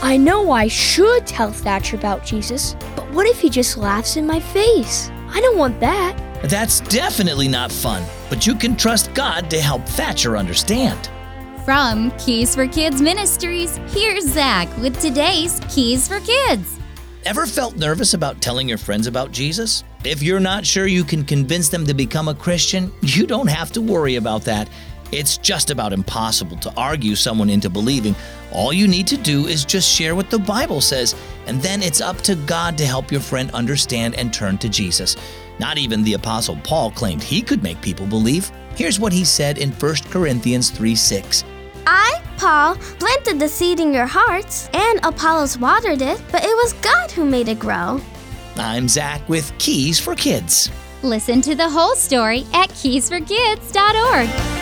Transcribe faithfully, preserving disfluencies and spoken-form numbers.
I know I should tell Thatcher about Jesus, but what if he just laughs in my face? I don't want that. That's definitely not fun, but you can trust God to help Thatcher understand. From Keys for Kids Ministries, here's Zach with today's Keys for Kids. Ever felt nervous about telling your friends about Jesus? If you're not sure you can convince them to become a Christian, you don't have to worry about that. It's just about impossible to argue someone into believing. All you need to do is just share what the Bible says, and then it's up to God to help your friend understand and turn to Jesus. Not even the Apostle Paul claimed he could make people believe. Here's what he said in First Corinthians three six. I, Paul, planted the seed in your hearts, and Apollos watered it, but it was God who made it grow. I'm Zach with Keys for Kids. Listen to the whole story at keys for kids dot org.